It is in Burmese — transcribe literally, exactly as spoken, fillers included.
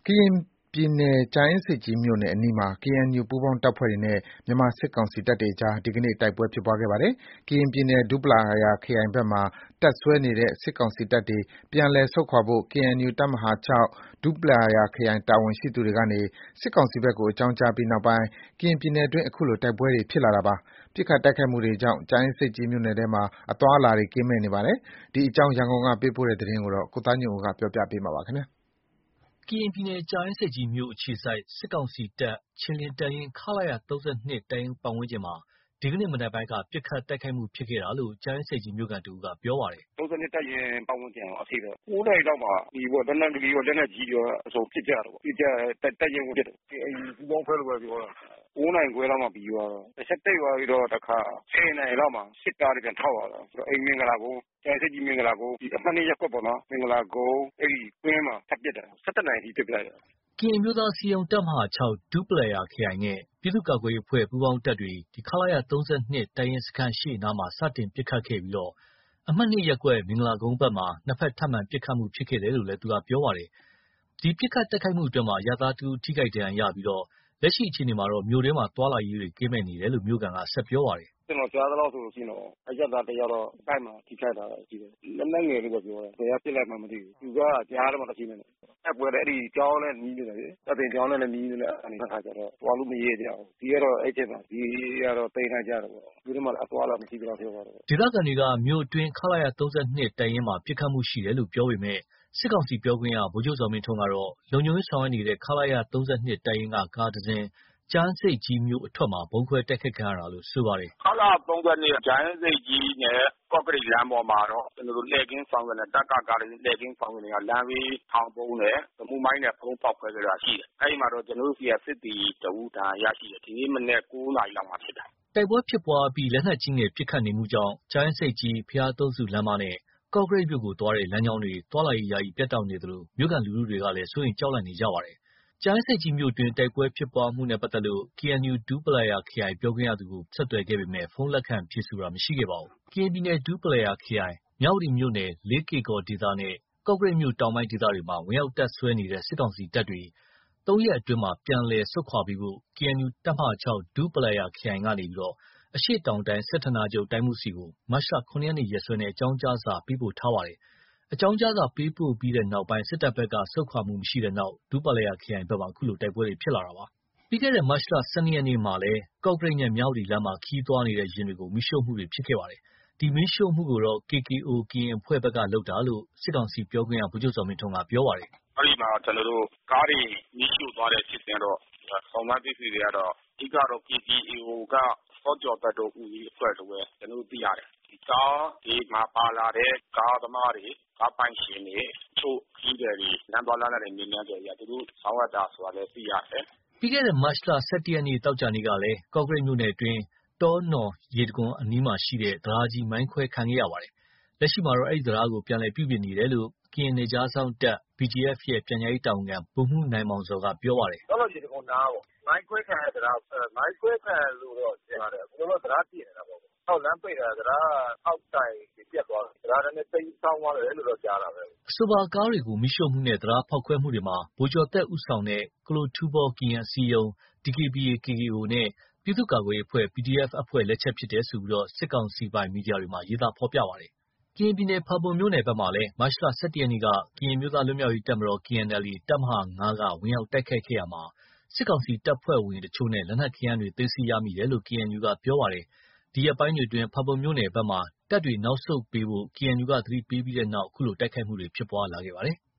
ကရင်ပြည်နယ်ကြာအင်းဆိပ်ကြီးမြို့နယ်အနီးမှာ ကေအန်ယူ ပူးပေါင်းတပ်ဖွဲ့တွေနဲ့ မြန်မာစစ်ကောင်စီတပ်တွေအကြား ဒီကနေ့ တိုက်ပွဲဖြစ်ပွားခဲ့ပါတယ်။ ကရင်ပြည်နယ် ဒူးပလာယာခရိုင်ဘက်မှာ တပ်စွဲနေတဲ့ စစ်ကောင်စီတပ်တွေ ပြန်လည်ဆုတ်ခွာဖို့ ကေအန်ယူ တပ်မဟာ ၆ ဒူးပလာယာခရိုင်တာဝန်ရှိသူတွေကနေ စစ်ကောင်စီဘက်ကို အကြောင်းကြားပြီးနောက်ပိုင်း ကရင်ပြည်နယ်အတွင်း ခုလို တိုက်ပွဲတွေ ဖြစ်လာတာပါ။ ပစ်ခတ်တိုက်ခိုက်မှုတွေကြောင့် ကြာအင်းဆိပ်ကြီးမြို့နယ်ထဲမှာ အသွားအလာတွေ ကင်းမဲ့နေပါတယ်။ ဒီအကြောင်း ရန်ကုန်ကပေးပို့တဲ့သတင်းကို ကိုသားညွန့်ဦး ပြောပြမှာပါ။ကရင်ပြည်နယ် ကြာအင်းဆိပ်ကြီးမြို့အခြေစိုက် စစ်ကောင်စီတပ် ခြေလျင်တပ်ရင်း ခလရ ၃၂ တပ်ရင်းပတ်ဝန်းကျင်မှာ ဒီကနေ့မနက်ပိုင်းက ပစ်ခတ်တိုက်ခိုက်မှုဖြစ်ခဲ့တာလို့ ကြာအင်းဆိပ်ကြီးမြို့ခံတဦးက ပြောပါတယ်။ “၃၂ တပ်ရင်းပတ်ဝန်းကျင်အရှေ့ဘက် ၉ နာရီလောက်မှာ လက်နက်ကကြီးရော လက်နက်ကြီးတွေရော အစုံပစ်ကြတာပေါ့။ ပစ်ကြတယ်။ တပ်ရင်းကိုပစ်တယ်။ ကေအန်ယူ ပူးပေါင်းအဖွဲ့လို့ပဲပြောတာ။ ၉ နာရီခွဲလောက်မှာပြီးသွားတာ။ တချက်တိတ်သွားပြီးတော့ တခါ ၁၀ နာရီလောက်မှာ စစ်ကားတွေပြန်ထောက်လာတာ။ အဲ့မင်္ဂလာကုန်း ကြာအင်းဆိပ်ကြီး မင်္ဂလာကုန်း အမှတ် ၂ ရပ်ကွက်ပေါ့နော်။ မင်္ဂလာကုန်း အဲ့ကွင်းမှာ ထပ်ပစ်တာ ၁၁ နာရီအထိ ပစ်လိုက်တာ။ ” ကရင်အမျိုးသားအစည်းအရုံး တပ်မဟာ ၆ ဒူးပလာယာခရိုင်နဲ့ ပြည်သူ့ကာကွယ်ရေးအဖွဲ့ ပူးပေါင်းတပ်တွေ ခလရ ၃၂ တပ်ရင်းစခန်းရှေ့နားမှာ စတင်ပစ်ခတ်ခဲ့ပြီး အမှတ် ၂ ရပ်ကွက် မင်္ဂလာကုန်းဘက်မှာ နှစ်ဘက် ထပ်မံပစ်ခတ်မှုဖြစ်ခဲ့တယ်လို့လည်း သူကပြောပါတယ်။ ဒီပစ်ခတ်တိုက်ခိုက်မှုအတွင်း အရပ်သားတဦး ထိခိုက်ဒဏ်ရာရပြီး လက်ရှိအခြေအနေမှာ မြို့တွင်း သွားလာရေးတွေကင်းမဲ့နေတယ်လို့ မြို့ခံက ဆက်ပြောပါတယ်။ “ကျွန်တော်ကြားသလောက်ဆိုရင်တော့ အရပ်သားတယောက်တော့ ဗိုက်မှာထိခိုက်တာရှိတယ်။ လက်နက်ငယ်လို့ပဲပြောတယ်။ ဘယ်ကပစ်လိုက်မှန်းမသိဘူး။ သူကကြားထဲမှာရှိနေတယ်။ တိုက်ပွဲလည်း အဲ့ဒီကျောင်းနဲ့နီးနေတယ်လေ။ စာသင်ကျောင်းနဲ့လည်းနီးနေတဲ့အခါကျတော့ သွားလို့မရဲကြဘူး။ ဈေးကတော့ အဲ့ချိန်မှာ ဈေးကတော့ သိမ်းလိုက်ကြတယ်ပေါ့။ မြို့ထဲမှာလည်း အသွားအလာမရှိသလောက်ဖြစ်သွားတယ်ပေါ့။ ” ဒေသခံတွေက မြို့အတွင်း ခလရ ၃၂ တပ်ရင်းမှာ ပစ်ခတ်မှုရှိတယ်လို့ ပြောပေမယ့် စစ်ကောင်စီပြောခွင့်ရ ဗိုလ်ချုပ်ဇော်မင်းထွန်းကတော့ လုံခြုံရေးဆောင်ရွက်နေတဲ့ ခလရ ၃၂ တပ်ရင်းက ကားတစင်း ကြာအင်းဆိပ်ကြီးမြို့အထွက်မှာ ဗုံးခွဲတိုက်ခိုက်ခံရတာလို့ ဆိုပါတယ်။ “ခလရ ၃၂ ကြာအင်းဆိပ်ကြီးနဲ့ ကော့ကရိတ်လမ်းပေါ်မှာတော့ ကျွန်တော်တို့ လှည့်ကင်းဆောင်ရွက်နေတဲ့ တပ်က ကားတစီး လှည့်ကင်းဆောင်ရွက်နေတာ လမ်းဘေးထောင်ဗုံးနဲ့ ရီမုမိုင်းနဲ့ ဗုံးဖောက်ခွဲခဲ့တာရှိတယ်။ အဲ့မှာတော့ ကျွန်တော်တို့ဆီက စစ်သည်တဦး ဒဏ်ရာရရှိတယ်။ ဒီနေ့မနက် ၉ နာရီလောက်မှာဖြစ်တာ။ ” တိုက်ပွဲဖြစ်ပွားအပြီး လက်နက်ကြီးငယ်ပစ်ခတ်နေမှုကြောင့် ကြာအင်းဆိပ်ကြီး ဘုရားသုံးဆူလမ်းမနဲ့ ကော့ကရိတ်မြို့ကိုသွားတဲ့ လမ်းကြောင်းတွေ သွားလာရေး ယာယီပြတ်တောက်နေသလို မြို့ခံလူထုတွေကလည်း စိုးရိမ်ကြောက်လန့်နေကြပါတယ်။ ကြာအင်းဆိပ်ကြီးမြို့တွင်း တိုက်ပွဲဖြစ်ပွားမှုနဲ့ပတ်သက်လို့ ကေအန်ယူ ဒူးပလာယာခရိုင်ပြောခွင့်ရသူကို ဆက်သွယ်ခဲ့ပေမယ့် ဖုန်းလက်ခံဖြေဆိုတာမရှိခဲ့ပါဘူး။ ကရင်ပြည်နယ် ဒူးပလာယာခရိုင် မြဝတီမြို့နယ် လေးကေ့ကော်ဒေသနဲ့ ကော့ကရိတ်မြို့တောင်ပိုင်းဒေသတွေမှာ ဝင်ရောက်တပ်စွဲနေတဲ့ စစ်ကောင်စီတပ်တွေ သုံးရက်အတွင်း ပြန်လည်ဆုတ်ခွာပေးဖို့ ကေအန်ယူ တပ်မဟာ ၆ ဒူးပလာယာခရိုင်ကနေ အရှေ့တောင်တိုင်း စစ်ဌာနချုပ်တိုင်းမှူးဆီ မတ်လ ၇ ရက်ရက်စွဲနဲ့ အကြောင်းကြားစာ ပေးပို့ထားပါတယ်။ အကြောင်းကြားစာပေးပို့ပြီးနောက်ပိုင်း စစ်တပ်ဘက်က ဆုတ်ခွာမှုမရှိတဲ့နောက် ဒူးပလာယာခရိုင်ဘက်မှာ ခုလို တိုက်ပွဲတွေဖြစ်လာတာပါ။ ပြီးခဲ့တဲ့ မတ်လ ၁၂ ရက်နေ့မှာလည်း ကော့ကရိတ်နဲ့ မြဝတီလမ်းမှာ ခရီးသွားနေတဲ့ ယာဉ်တွေကို မီးရှို့မှုတွေဖြစ်ခဲ့ပါတယ်။ ဒီမီးရှို့မှုကိုတော့ ကေကေအို ကရင်အဖွဲ့ဘက်က လုပ်တာလို့ စစ်ကောင်စီပြောခွင့်ရ ဗိုလ်ချုပ်ဇော်မင်းထွန်းက ပြောပါတယ်။ “အဲ့ဒီမှာ ကျွန်တော်တို့ ကားတွေမီးရှို့သွားတဲ့ဖြစ်စဉ်ကတော့ စုံစမ်းသိရှိချက်အရတော့ အဓိကတော့ ကေကေအို က စောကျော်သက်တို့ ဦးစီးအဖွဲ့လို့ပဲ ကျွန်တော်တို့သိရတယ်။ ဒီကားတွေမှာပါလာတဲ့ ကားသမားတွေ ကားပိုင်ရှင်တွေ တချို့ခရီးသည်တွေ လမ်းသွားလမ်းလာတွေ မေးမြန်းချက်အရ သူတို့ဆောင်ရွက်တာဆိုတာလည်း သိရတယ်။ ” ပြီးခဲ့တဲ့ မတ်လ ၁၁ ရက် သောကြာနေ့ကလည်း ကော့ကရိတ်မြို့နယ်အတွင်း တောနော်ရေတံခွန်အနီးမှာရှိတဲ့ တံတားကြီး မိုင်းခွဲခံခဲ့ရပါတယ်။ လက်ရှိမှာတော့ အဲဒီတံတားကို ပြန်လည်ပြုပြင်နေတယ်လို့ ကရင်နယ်ခြားစောင့်တပ် ဘီဂျီအက်ဖ် ရဲ့ ပြန်ကြားရေးတာဝန်ခံ ဗိုလ်မှူးနိုင်မောင်ဇော်က ပြောပါတယ်။ “တောနော်ရေတံခွန်နားပေါ့။ မိုင်းခွဲခံရတဲ့တံတားပေါ့။ မိုင်းခွဲခံရလို့တော့ထင်ပါတယ်။ အခုတော့ တံတားပြင်နေတာပေါ့။ အောက်လမ်းပိတ်ထားတာ တံတားအောက်တိုင်တွေပျက်သွားတယ်။ တံတားနည်းနည်းတိမ်းစောင်းသွားတယ်လို့တော့ ကြားတာပဲ။ ” အဆိုပါကားတွေကို မီးရှို့မှုနဲ့ တံတားဖောက်ခွဲမှုတွေမှာ ဗိုလ်ကျော်သက်ဦးဆောင်တဲ့ ကလိုထူးဘော ကရင်အစည်းအရုံး ဒီကေဘီအေ ကေကေအို နဲ့ ပြည်သူ့ကာကွယ်ရေးအဖွဲ့ ပီဒီအက်ဖ် အဖွဲ့လက်ချက်ဖြစ်တယ်လို့ စစ်ကောင်စီပိုင်မီဒီယာတွေမှာ ရေးသားဖော်ပြပါတယ်။ ကရင်ပြည်နယ် ဖာပွန်မြို့နယ်ဘက်မှာလည်း မတ်လ ၁၁ ရက်နေ့က ကရင်အမျိုးသားလွတ်မြောက်ရေးတပ်မတော် ကေအန်အယ်လ်အေ တပ်မဟာ ၅ က ဝင်ရောက်တိုက်ခိုက်ခဲ့ရာမှာ စစ်ကောင်စီတပ်ဖွဲ့ဝင်တချို့နဲ့ လက်နက်ခဲယမ်းတွေ သိမ်းဆည်းရမိတယ်လို့ ကေအန်ယူက ပြောပါတယ်။ ဒီရက်ပိုင်းတွေအတွင်း ဖာပွန်မြို့နယ်ဘက်မှာ တပ်တွေနောက်ဆုတ်ပေးဖို့ ကေအန်ယူက သတိပေးပြီးနောက် ခုလို တိုက်ခိုက်မှုတွေဖြစ်ပွားလာခဲ့ပါတယ်။